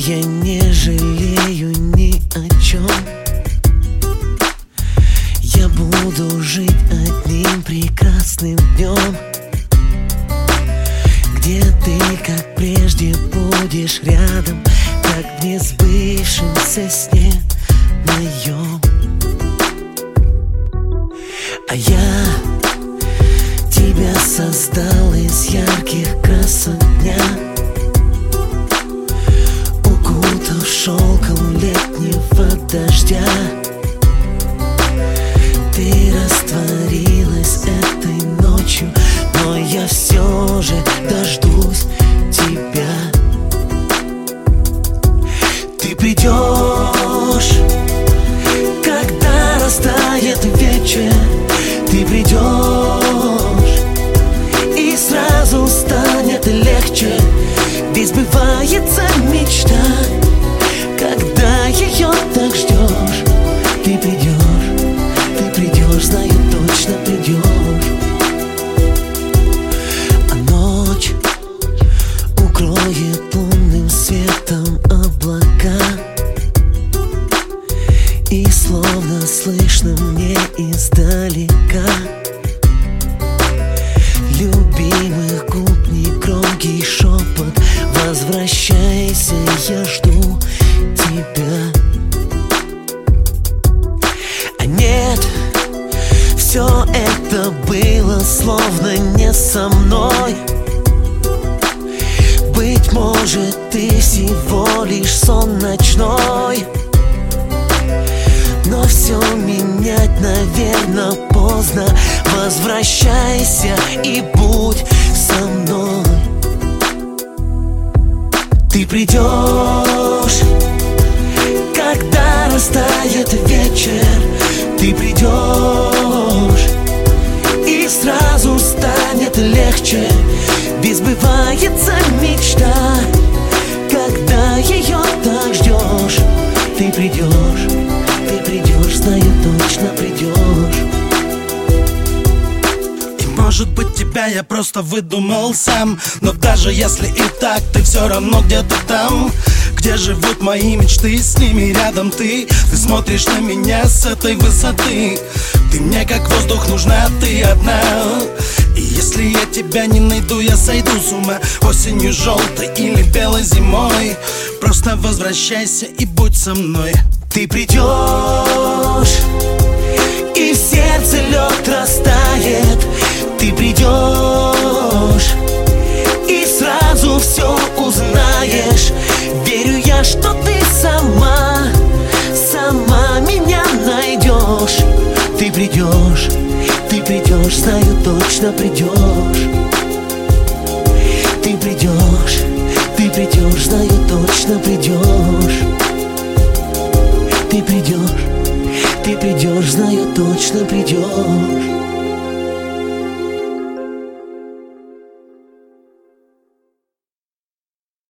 я не жалею ни о чем. Я буду жить одним прекрасным днем, где ты, как прежде, будешь рядом, как в несбывшемся сне моем. А я тебя создал из ярких красок дня, укутав шелком летнего дождя. Ты растворилась этой ночью, но я все же дождусь тебя. Ты придешь, когда растает вечер. Ты придешь, и сразу станет легче. Ведь сбывается мечта, когда ее так ждешь. Ты придешь, знаю, точно придешь. А ночь укроет лунным светом облака, и словно слышно мне издалека любимых губ негромкий шепот: возвращайся, я жду тебя. А нет, все это было словно не со мной. Быть может, ты всего лишь сон ночной. Но все менять, наверное, поздно. Возвращайся и будь со мной. Ты придешь, когда растает вечер. Ты придешь, и сразу станет легче. Ведь сбывается мечта, когда ее так ждешь. Ты придешь, знаю, точно придешь. И может быть, тебя я просто выдумал сам, но даже если и так, ты все равно где-то там, где живут мои мечты, с ними рядом ты. Ты смотришь на меня с этой высоты. Ты мне как воздух нужна, ты одна. И если я тебя не найду, я сойду с ума. Осенью желтой или белой зимой. Просто возвращайся и будь со мной. Ты придешь, и в сердце лед растает. Ты придешь, и сразу все узнаешь. Верю я, что ты сама меня найдешь. Ты придешь, знаю, точно придешь. Ты придешь, знаю, точно придешь. Ты придешь, знаю, точно придешь.